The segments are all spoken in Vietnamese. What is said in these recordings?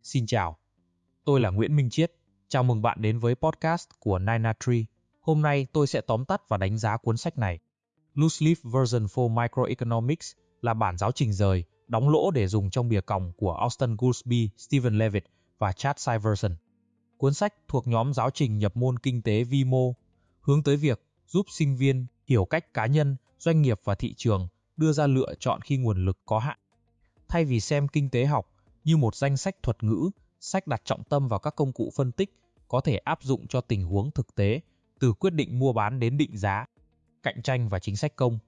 Xin chào, tôi là Nguyễn Minh Chiết. Chào mừng bạn đến với podcast của Nina Tree. Hôm nay tôi sẽ tóm tắt và đánh giá cuốn sách này. Loose Leaf Version for Microeconomics là bản giáo trình rời, đóng lỗ để dùng trong bìa còng của Austin Goolsbee, Stephen Levitt và Chad Syverson. Cuốn sách thuộc nhóm giáo trình nhập môn kinh tế vi mô, hướng tới việc giúp sinh viên hiểu cách cá nhân, doanh nghiệp và thị trường đưa ra lựa chọn khi nguồn lực có hạn. Thay vì xem kinh tế học như một danh sách thuật ngữ, sách đặt trọng tâm vào các công cụ phân tích có thể áp dụng cho tình huống thực tế, từ quyết định mua bán đến định giá, cạnh tranh và chính sách công.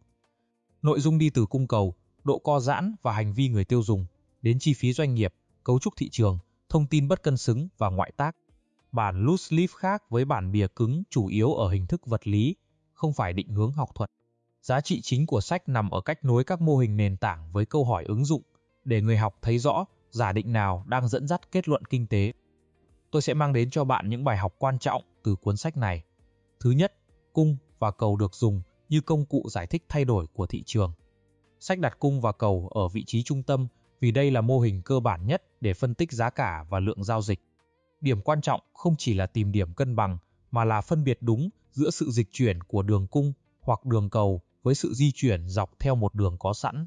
Nội dung đi từ cung cầu, độ co giãn và hành vi người tiêu dùng, đến chi phí doanh nghiệp, cấu trúc thị trường, thông tin bất cân xứng và ngoại tác. Bản loose leaf khác với bản bìa cứng chủ yếu ở hình thức vật lý, không phải định hướng học thuật. Giá trị chính của sách nằm ở cách nối các mô hình nền tảng với câu hỏi ứng dụng, để người học thấy rõ giả định nào đang dẫn dắt kết luận kinh tế. Tôi sẽ mang đến cho bạn những bài học quan trọng từ cuốn sách này. Thứ nhất, cung và cầu được dùng như công cụ giải thích thay đổi của thị trường. Sách đặt cung và cầu ở vị trí trung tâm vì đây là mô hình cơ bản nhất để phân tích giá cả và lượng giao dịch. Điểm quan trọng không chỉ là tìm điểm cân bằng, mà là phân biệt đúng giữa sự dịch chuyển của đường cung hoặc đường cầu với sự di chuyển dọc theo một đường có sẵn.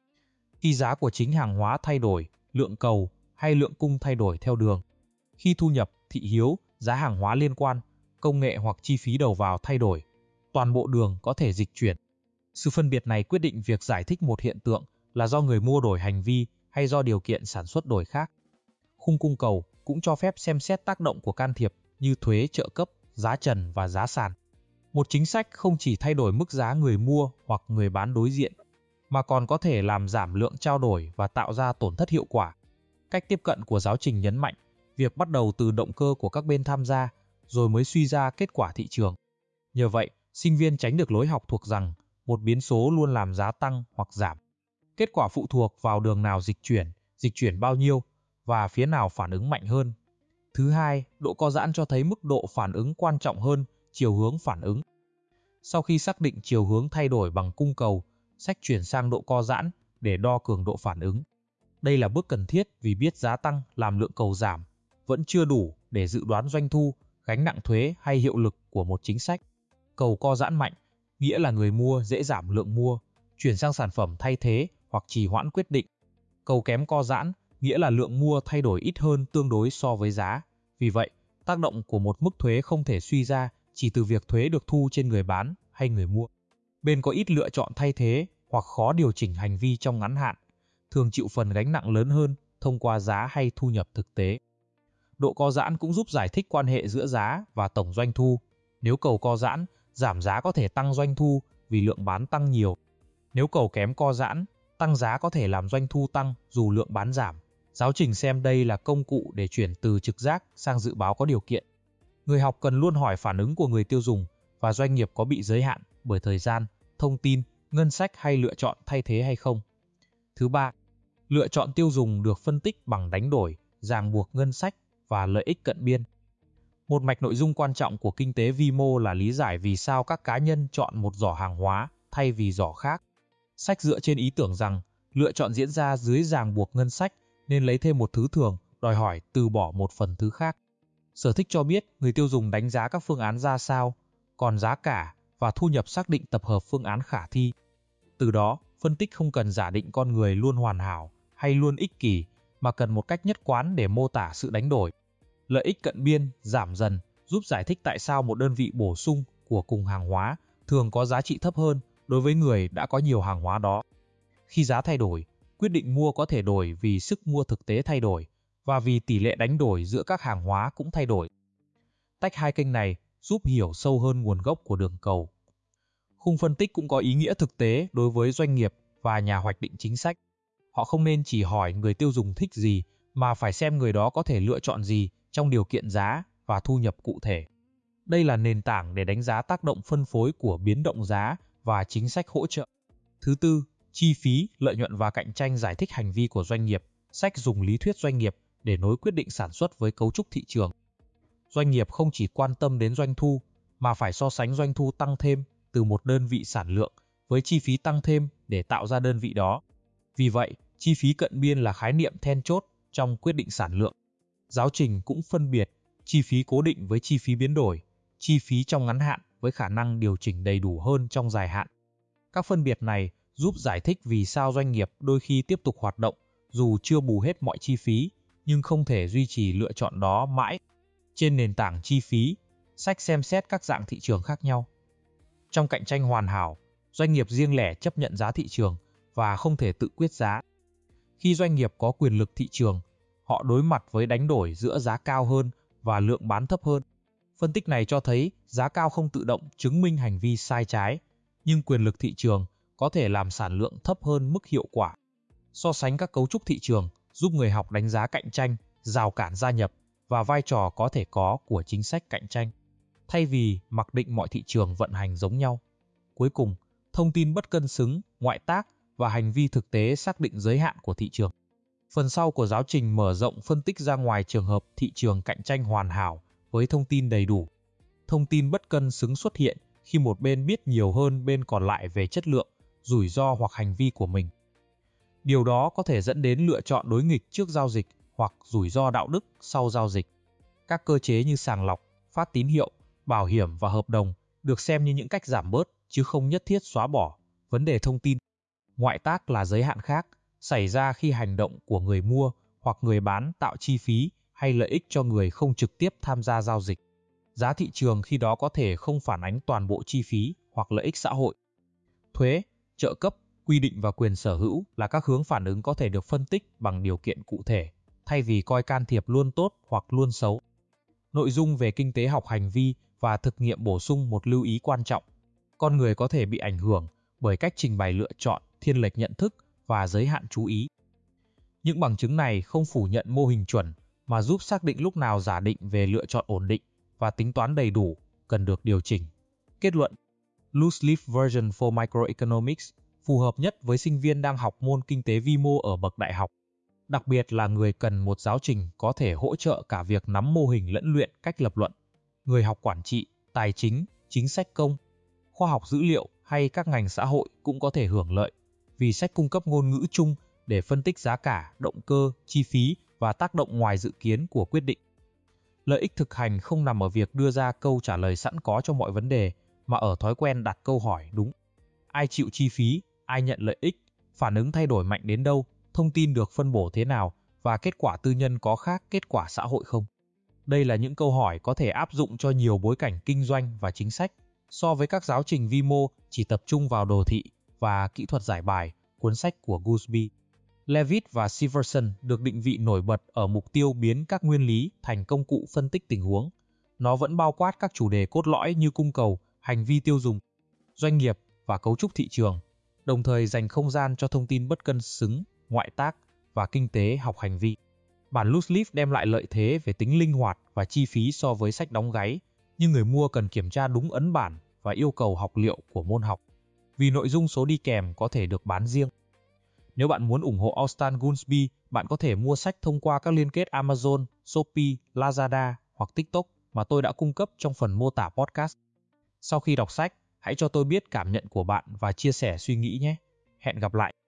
Khi giá của chính hàng hóa thay đổi, lượng cầu hay lượng cung thay đổi theo đường. Khi thu nhập, thị hiếu, giá hàng hóa liên quan, công nghệ hoặc chi phí đầu vào thay đổi, toàn bộ đường có thể dịch chuyển. Sự phân biệt này quyết định việc giải thích một hiện tượng là do người mua đổi hành vi hay do điều kiện sản xuất đổi khác. Khung cung cầu cũng cho phép xem xét tác động của can thiệp như thuế, trợ cấp, giá trần và giá sàn. Một chính sách không chỉ thay đổi mức giá người mua hoặc người bán đối diện, mà còn có thể làm giảm lượng trao đổi và tạo ra tổn thất hiệu quả. Cách tiếp cận của giáo trình nhấn mạnh việc bắt đầu từ động cơ của các bên tham gia, rồi mới suy ra kết quả thị trường. Nhờ vậy, sinh viên tránh được lối học thuộc rằng một biến số luôn làm giá tăng hoặc giảm. Kết quả phụ thuộc vào đường nào dịch chuyển bao nhiêu và phía nào phản ứng mạnh hơn. Thứ hai, độ co giãn cho thấy mức độ phản ứng quan trọng hơn chiều hướng phản ứng. Sau khi xác định chiều hướng thay đổi bằng cung cầu, sách chuyển sang độ co giãn để đo cường độ phản ứng. Đây là bước cần thiết vì biết giá tăng làm lượng cầu giảm vẫn chưa đủ để dự đoán doanh thu, gánh nặng thuế hay hiệu lực của một chính sách. Cầu co giãn mạnh nghĩa là người mua dễ giảm lượng mua, chuyển sang sản phẩm thay thế hoặc trì hoãn quyết định. Cầu kém co giãn nghĩa là lượng mua thay đổi ít hơn tương đối so với giá. Vì vậy, tác động của một mức thuế không thể suy ra chỉ từ việc thuế được thu trên người bán hay người mua. Bên có ít lựa chọn thay thế hoặc khó điều chỉnh hành vi trong ngắn hạn, thường chịu phần gánh nặng lớn hơn thông qua giá hay thu nhập thực tế. Độ co giãn cũng giúp giải thích quan hệ giữa giá và tổng doanh thu. Nếu cầu co giãn, giảm giá có thể tăng doanh thu vì lượng bán tăng nhiều. Nếu cầu kém co giãn, tăng giá có thể làm doanh thu tăng dù lượng bán giảm. Giáo trình xem đây là công cụ để chuyển từ trực giác sang dự báo có điều kiện. Người học cần luôn hỏi phản ứng của người tiêu dùng và doanh nghiệp có bị giới hạn bởi thời gian, thông tin, ngân sách hay lựa chọn thay thế hay không. Thứ ba, lựa chọn tiêu dùng được phân tích bằng đánh đổi, ràng buộc ngân sách và lợi ích cận biên. Một mạch nội dung quan trọng của kinh tế vi mô là lý giải vì sao các cá nhân chọn một giỏ hàng hóa thay vì giỏ khác. Sách dựa trên ý tưởng rằng lựa chọn diễn ra dưới ràng buộc ngân sách nên lấy thêm một thứ thường, đòi hỏi từ bỏ một phần thứ khác. Sở thích cho biết người tiêu dùng đánh giá các phương án ra sao, còn giá cả và thu nhập xác định tập hợp phương án khả thi. Từ đó, phân tích không cần giả định con người luôn hoàn hảo hay luôn ích kỷ, mà cần một cách nhất quán để mô tả sự đánh đổi. Lợi ích cận biên giảm dần giúp giải thích tại sao một đơn vị bổ sung của cùng hàng hóa thường có giá trị thấp hơn đối với người đã có nhiều hàng hóa đó. Khi giá thay đổi, quyết định mua có thể đổi vì sức mua thực tế thay đổi và vì tỷ lệ đánh đổi giữa các hàng hóa cũng thay đổi. Tách hai kênh này giúp hiểu sâu hơn nguồn gốc của đường cầu. Khung phân tích cũng có ý nghĩa thực tế đối với doanh nghiệp và nhà hoạch định chính sách. Họ không nên chỉ hỏi người tiêu dùng thích gì, mà phải xem người đó có thể lựa chọn gì trong điều kiện giá và thu nhập cụ thể. Đây là nền tảng để đánh giá tác động phân phối của biến động giá và chính sách hỗ trợ. Thứ tư, chi phí, lợi nhuận và cạnh tranh giải thích hành vi của doanh nghiệp. Sách dùng lý thuyết doanh nghiệp để nối quyết định sản xuất với cấu trúc thị trường. Doanh nghiệp không chỉ quan tâm đến doanh thu, mà phải so sánh doanh thu tăng thêm từ một đơn vị sản lượng với chi phí tăng thêm để tạo ra đơn vị đó. Vì vậy, chi phí cận biên là khái niệm then chốt trong quyết định sản lượng. Giáo trình cũng phân biệt chi phí cố định với chi phí biến đổi, chi phí trong ngắn hạn với khả năng điều chỉnh đầy đủ hơn trong dài hạn. Các phân biệt này giúp giải thích vì sao doanh nghiệp đôi khi tiếp tục hoạt động dù chưa bù hết mọi chi phí, nhưng không thể duy trì lựa chọn đó mãi. Trên nền tảng chi phí, sách xem xét các dạng thị trường khác nhau. Trong cạnh tranh hoàn hảo, doanh nghiệp riêng lẻ chấp nhận giá thị trường và không thể tự quyết giá. Khi doanh nghiệp có quyền lực thị trường, họ đối mặt với đánh đổi giữa giá cao hơn và lượng bán thấp hơn. Phân tích này cho thấy giá cao không tự động chứng minh hành vi sai trái, nhưng quyền lực thị trường có thể làm sản lượng thấp hơn mức hiệu quả. So sánh các cấu trúc thị trường giúp người học đánh giá cạnh tranh, rào cản gia nhập và vai trò có thể có của chính sách cạnh tranh, thay vì mặc định mọi thị trường vận hành giống nhau. Cuối cùng, thông tin bất cân xứng, ngoại tác và hành vi thực tế xác định giới hạn của thị trường. Phần sau của giáo trình mở rộng phân tích ra ngoài trường hợp thị trường cạnh tranh hoàn hảo với thông tin đầy đủ. Thông tin bất cân xứng xuất hiện khi một bên biết nhiều hơn bên còn lại về chất lượng, rủi ro hoặc hành vi của mình. Điều đó có thể dẫn đến lựa chọn đối nghịch trước giao dịch hoặc rủi ro đạo đức sau giao dịch. Các cơ chế như sàng lọc, phát tín hiệu, bảo hiểm và hợp đồng được xem như những cách giảm bớt chứ không nhất thiết xóa bỏ vấn đề thông tin. Ngoại tác là giới hạn khác, xảy ra khi hành động của người mua hoặc người bán tạo chi phí hay lợi ích cho người không trực tiếp tham gia giao dịch. Giá thị trường khi đó có thể không phản ánh toàn bộ chi phí hoặc lợi ích xã hội. Thuế, trợ cấp, quy định và quyền sở hữu là các hướng phản ứng có thể được phân tích bằng điều kiện cụ thể, thay vì coi can thiệp luôn tốt hoặc luôn xấu. Nội dung về kinh tế học hành vi và thực nghiệm bổ sung một lưu ý quan trọng. Con người có thể bị ảnh hưởng bởi cách trình bày lựa chọn, thiên lệch nhận thức và giới hạn chú ý. Những bằng chứng này không phủ nhận mô hình chuẩn mà giúp xác định lúc nào giả định về lựa chọn ổn định và tính toán đầy đủ cần được điều chỉnh. Kết luận: Loose Leaf Version for Microeconomics phù hợp nhất với sinh viên đang học môn kinh tế vi mô ở bậc đại học, đặc biệt là người cần một giáo trình có thể hỗ trợ cả việc nắm mô hình lẫn luyện cách lập luận. Người học quản trị, tài chính, chính sách công, khoa học dữ liệu hay các ngành xã hội cũng có thể hưởng lợi, vì sách cung cấp ngôn ngữ chung để phân tích giá cả, động cơ, chi phí và tác động ngoài dự kiến của quyết định. Lợi ích thực hành không nằm ở việc đưa ra câu trả lời sẵn có cho mọi vấn đề, mà ở thói quen đặt câu hỏi đúng. Ai chịu chi phí, ai nhận lợi ích, phản ứng thay đổi mạnh đến đâu, thông tin được phân bổ thế nào và kết quả tư nhân có khác kết quả xã hội không? Đây là những câu hỏi có thể áp dụng cho nhiều bối cảnh kinh doanh và chính sách, so với các giáo trình vi mô chỉ tập trung vào đồ thị và kỹ thuật giải bài, cuốn sách của Goolsbee, Levitt và Severson được định vị nổi bật ở mục tiêu biến các nguyên lý thành công cụ phân tích tình huống. Nó vẫn bao quát các chủ đề cốt lõi như cung cầu, hành vi tiêu dùng, doanh nghiệp và cấu trúc thị trường, đồng thời dành không gian cho thông tin bất cân xứng, ngoại tác và kinh tế học hành vi. Bản Loose Leaf đem lại lợi thế về tính linh hoạt và chi phí so với sách đóng gáy, nhưng người mua cần kiểm tra đúng ấn bản và yêu cầu học liệu của môn học, vì nội dung số đi kèm có thể được bán riêng. Nếu bạn muốn ủng hộ Austan Goolsbee, bạn có thể mua sách thông qua các liên kết Amazon, Shopee, Lazada hoặc TikTok mà tôi đã cung cấp trong phần mô tả podcast. Sau khi đọc sách, hãy cho tôi biết cảm nhận của bạn và chia sẻ suy nghĩ nhé. Hẹn gặp lại!